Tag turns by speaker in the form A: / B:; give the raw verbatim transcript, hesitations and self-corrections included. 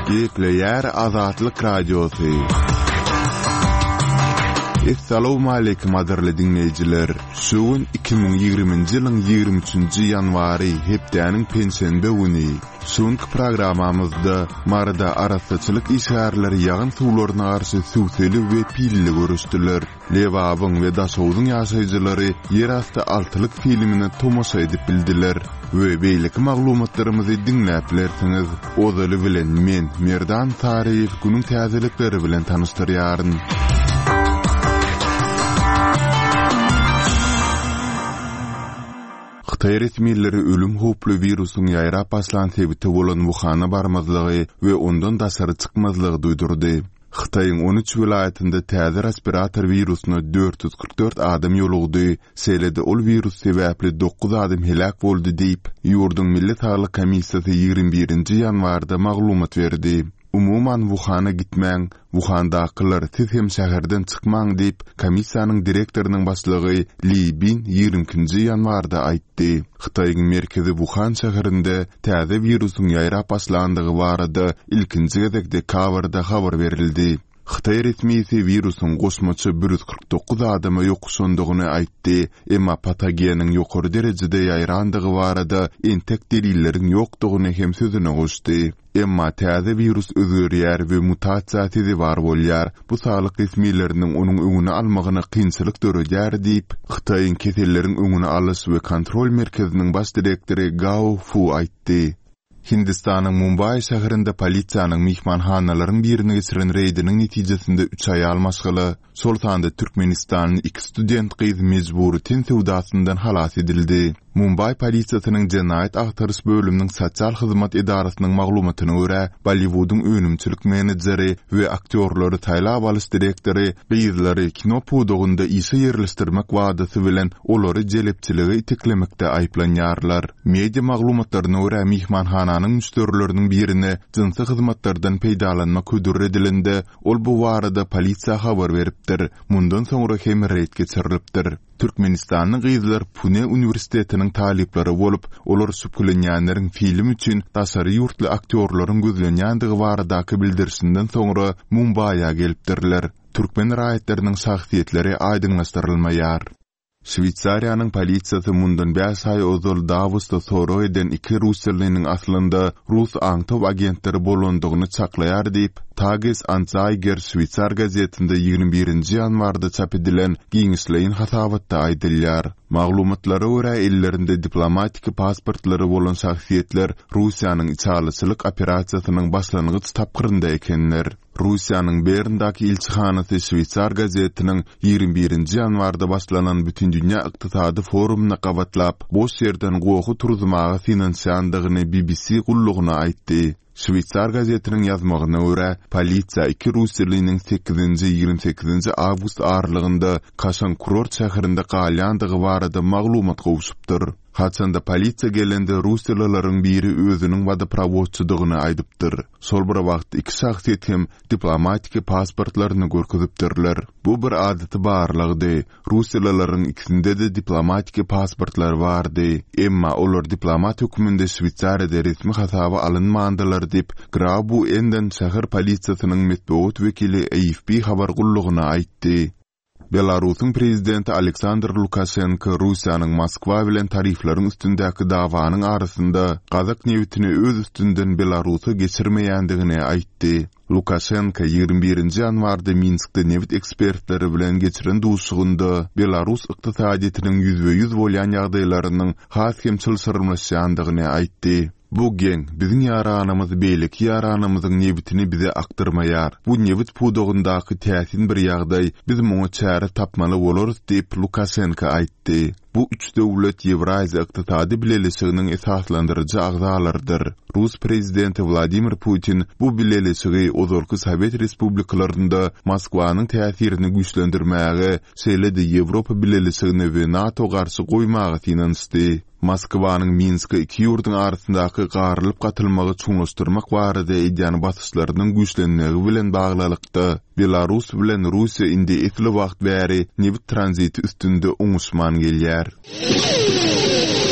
A: Gepleyer Azatlyk Radiosu. Assalamu alaykum adarly dinleyijiler. Şuun iki bin ýygrymynjy ýylyň ýygrimi üçinji ýanwary hepdäniň pensiýende güni. Şuňky programamyzda marada arasaçylyk işgärleri ýagyn suwlaryna garşy suwsely we pilli görüşdiler. Lewabyň we daşawdyň ýaşaýjylary ýerasty altylyk filmini tomoşa edip bildiler. We beýleki maglumatlarymyzy dinläp bilersiňiz. Ozaly bilen men Merdan Tariýew günüň täzelikleri bilen tanıştyrýaryn. Xitay resmiýetleri ölüm hoply virusyň ýaýrap başlan sebäbi bolan Wuhan'a barmazlygy we ondan daşary çykmazlygy duýdurdy. Xitayň on üç vilayetinde täze respirator virusyna dört yüz kırk dört adam ýolugdy. Selede ol virus sebäpli dokuz adam helak boldy diýip ýurdun Millet Saglyk Komissiýasy ýygrimi birinji ýanwarda maglumat berdi. Umuman Wuhan'a gitmäň, Wuhan'dakylar siz hem şäherden çykmaň diýip komissiýanyň direktorynyň başlygy Li Bin ýygrimi ikinji ýanwarda aýtdy. Xitayň merkezi Wuhan şäherinde täze virusyň ýaýrap başlandygy barada ilkinji gezekde kabarda habar berildi. Xitay resmiýeti virusyň goşmaçy bir yüz kırk dokuz adama ýokuşandygyny aýtdy, emma patogeniň ýokary derejede ýaýrandygy barada entek delilleriň ýokdugyny hem sözüne goşdy. Emma täze virus özürýär we mutasiýasy bar bolýar. Bu saglyk resmiýetleriniň onuň öňüne almagyna kynçylyk döredýär diýip Xitaýyň keselleriň öňüne alyş we kontrol merkeziniň baş direktori Gao Fu aýtdy. Hindistanyň Mumbai şäherinde polisiýanyň mihmanhanalaryň birine geçiren reýdiniň netijesinde üç ay almaşgyly, şol sanda Türkmenistanyň iki student gyz mejburi tin sewdasyndan halas edildi. Mumbai polisiýasynyň Jenaýat agtaryş bölüminiň sosial hyzmat idarasynyň maglumatyna görä, Bollywood'un önümçilik menedjeri we aktyorlary taýlap alyş direktori beýizleri kino pudugunda işe ýerleşdirmek wadasy bilen olary jelepçiligi itiklemekde aýplanýarlar. Media maglumatlaryna görä mihmanhananyň müşterileriniň birine jinsy hyzmatlardan peýdalanma ködür edilende, ol bu barada polisiýa habar beripdir. Mundan soňra hem reýd geçirilipdir. Türkmenistanyň gyzlar Pune Uniwersitetining talipleri bolup, olar süpkülenýänleriň film üçin daşary ýurtly aktyorlaryň gözlenýändiги baradaky bildirişinden soňra Mumbai'ya gelipdirler. Türkmen raýatlarynyň şahsiýetleri aýdynlaşdyrylmaýar. Şwitsariýanyň polisiýasy mundan beş ay ozal Davosda soro eden iki Russiýalynyň aslynda Rus aňtop agentleri bolandygyny çaklaýar diýip Tages Anzeiger Şwitsar gazetinde ýygrimi birinji ýanwarda çap edilen giňişleýin hasabatda aýdylýar. Maglumatlary görä ellerinde diplomatik pasportlary bolan şahsiýetler Russiýanyň içalyçylyk operasiýasynyň başlangıç tapkyrynda ekenler. Russiýanyň Berndaky ilçihanasy Şwitsar gazetiniň ýygrimi birinji ýanwarda başlanan bütün dünýä ykdysady forumuna gabatlap, boş ýerden gowy turzmagy finansiýandygyny B B C gullugyna aýtdy. Şwitsar gazetiniň ýazmagyna görä, polisiýa iki Russiýalynyň sekizinji ýygrimi sekizinji awgust aralygynda Kaşan kurort şäherinde galýandygy barada maglumat gowşupdyr. Haçanda polisiýa gelende Russiýalylaryň biri özüniň wadapravodçydygyny aýdypdyr. Şol bir wagt iki şahsiýet hem diplomatik pasportlaryny görkezipdirler. Bu bir adaty barlygy. Russiýalylaryň ikisinde de diplomatik pasportlar bardy. Emma olar diplomat höküminde Şwitsariýada resmi hasaba alynmandylar diýip Grabu enden şäher polisiýasynyň metbuat wekili A F P habar gullugyna aýtdy. Belarusyň prezidenti Aleksandr Lukashenko Russiýanyň Moskwa bilen tariflaryň üstündäki dawanyň arasynda Kazak newtini öz üstünden Belarusy geçirmeýändigini aýtdy. Lukashenko ýygrimi birinji ýanwarda Minskde newt ekspertleri bilen geçiren duşugynda Belarus ykdysadyetiniň yüzde yüz bolýan ýagdaýlarynyň has hem çylşyrylmaşýandygyny aýtdy. Bu gen biziň ýaranymyz beýleki ýaranymyzyň nebitini bize aktarmaýar. Bu nebit pudugundaky täsin bir ýagdaý biz muňa çäre tapmaly bolarys diýip Lukashenko aýtdy. Bu üç döwlet Ýewraziýa ykdysady bileşiginiň esaslandyrjy agzalardyr. Rus prezidenti Vladimir Putin bu bileşigi ozalky Sowet respublikalarynda Moskwanyň täsirini güýçlendirmäge, şeýle-de Ýewropa bileşigine we NATO garşy goýmagy tinanşdy. Moskwanyň Minske iki ýurduň arasyndaky garylyp gatylmagy çuňlaşdyrmak barada edýän basyşlarynyň güýçlenmegi bilen baglykda Belarus bilen Russiýa indi etli wagt bäri newt tranziti üstünde oňuşman gelýär.